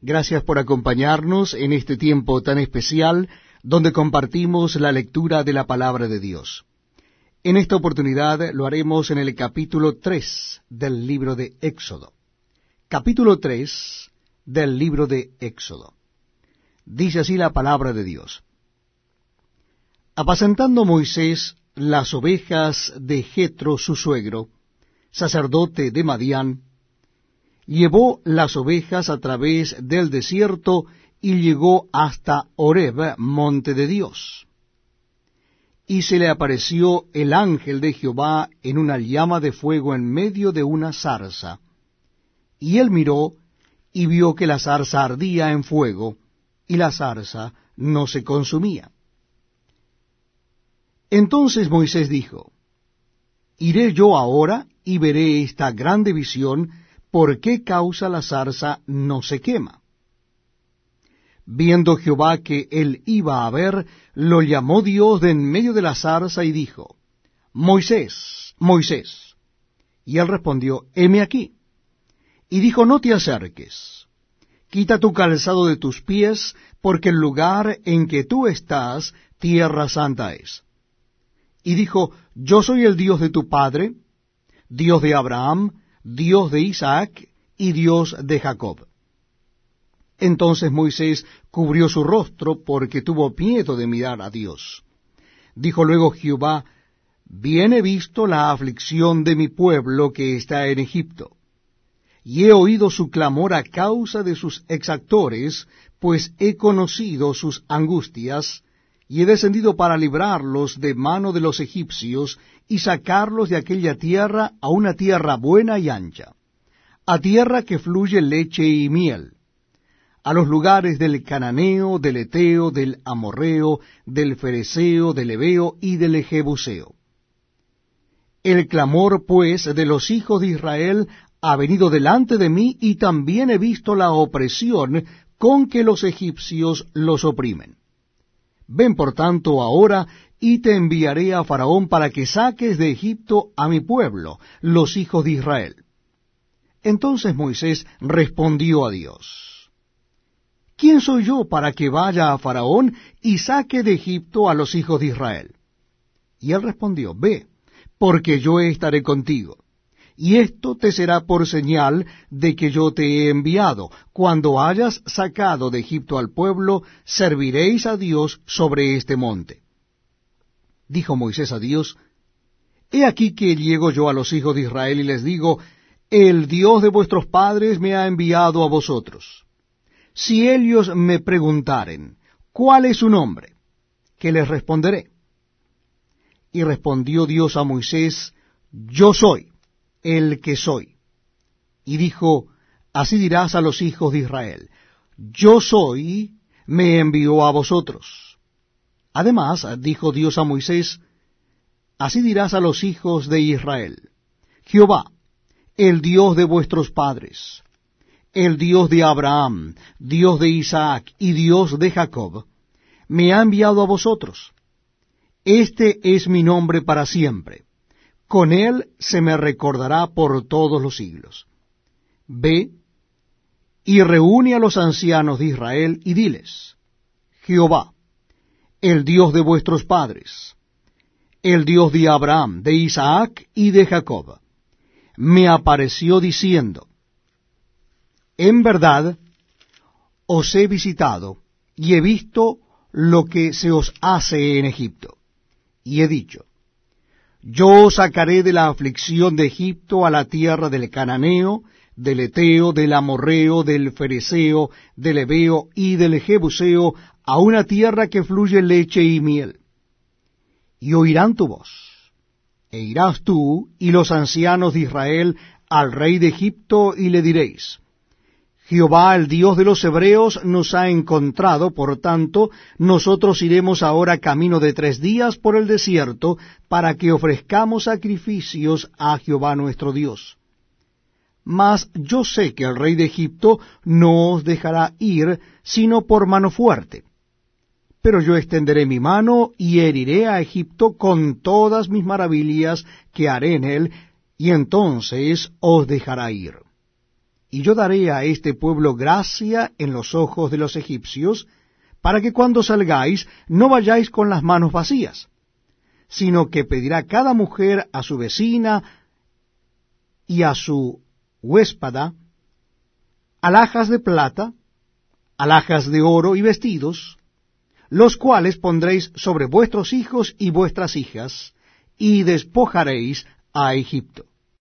Gracias por acompañarnos en este tiempo tan especial donde compartimos la lectura de la palabra de Dios. En esta oportunidad lo haremos en el capítulo 3 del libro de Éxodo. Capítulo 3 del libro de Éxodo. Dice así la palabra de Dios. Apacentando Moisés las ovejas de Jetro su suegro, sacerdote de Madián, llevó las ovejas a través del desierto y llegó hasta Horeb, monte de Dios. Y se le apareció el ángel de Jehová en una llama de fuego en medio de una zarza. Y él miró y vio que la zarza ardía en fuego, y la zarza no se consumía. Entonces Moisés dijo, Iré yo ahora y veré esta grande visión, ¿por qué causa la zarza no se quema? Viendo Jehová que él iba a ver, lo llamó Dios de en medio de la zarza y dijo, Moisés, Moisés. Y él respondió, heme aquí. Y dijo, no te acerques, quita tu calzado de tus pies, porque el lugar en que tú estás, tierra santa es. Y dijo, yo soy el Dios de tu padre, Dios de Abraham, Dios de Isaac y Dios de Jacob. Entonces Moisés cubrió su rostro porque tuvo miedo de mirar a Dios. Dijo luego Jehová, bien he visto la aflicción de mi pueblo que está en Egipto, y he oído su clamor a causa de sus exactores, pues he conocido sus angustias, y he descendido para librarlos de mano de los egipcios, y sacarlos de aquella tierra a una tierra buena y ancha, a tierra que fluye leche y miel, a los lugares del cananeo, del eteo, del amorreo, del fereceo, del heveo y del jebuseo. El clamor, pues, de los hijos de Israel ha venido delante de mí, y también he visto la opresión con que los egipcios los oprimen. Ven por tanto ahora, y te enviaré a Faraón para que saques de Egipto a mi pueblo, los hijos de Israel. Entonces Moisés respondió a Dios, ¿quién soy yo para que vaya a Faraón y saque de Egipto a los hijos de Israel? Y él respondió, ve, porque yo estaré contigo. Y esto te será por señal de que yo te he enviado. Cuando hayas sacado de Egipto al pueblo, serviréis a Dios sobre este monte. Dijo Moisés a Dios, he aquí que llego yo a los hijos de Israel y les digo, el Dios de vuestros padres me ha enviado a vosotros. Si ellos me preguntaren, ¿cuál es su nombre? ¿Qué les responderé? Y respondió Dios a Moisés, yo soy el que soy. Y dijo, así dirás a los hijos de Israel, yo soy, me envió a vosotros. Además, dijo Dios a Moisés, así dirás a los hijos de Israel, Jehová, el Dios de vuestros padres, el Dios de Abraham, Dios de Isaac y Dios de Jacob, me ha enviado a vosotros. Este es mi nombre para siempre. Con él se me recordará por todos los siglos. Ve y reúne a los ancianos de Israel y diles, Jehová, el Dios de vuestros padres, el Dios de Abraham, de Isaac y de Jacob, me apareció diciendo, en verdad os he visitado y he visto lo que se os hace en Egipto, y he dicho, yo os sacaré de la aflicción de Egipto a la tierra del cananeo, del eteo, del amorreo, del fereceo, del heveo y del jebuseo, a una tierra que fluye leche y miel. Y oirán tu voz, e irás tú y los ancianos de Israel al rey de Egipto, y le diréis, Jehová, el Dios de los hebreos, nos ha encontrado, por tanto, nosotros iremos ahora camino de 3 días por el desierto, para que ofrezcamos sacrificios a Jehová nuestro Dios. Mas yo sé que el rey de Egipto no os dejará ir, sino por mano fuerte. Pero yo extenderé mi mano y heriré a Egipto con todas mis maravillas que haré en él, y entonces os dejará ir. y yo daré a este pueblo gracia en los ojos de los egipcios, para que cuando salgáis no vayáis con las manos vacías, sino que pedirá cada mujer a su vecina y a su huéspada alhajas de plata, alhajas de oro y vestidos, los cuales pondréis sobre vuestros hijos y vuestras hijas, y despojaréis a Egipto.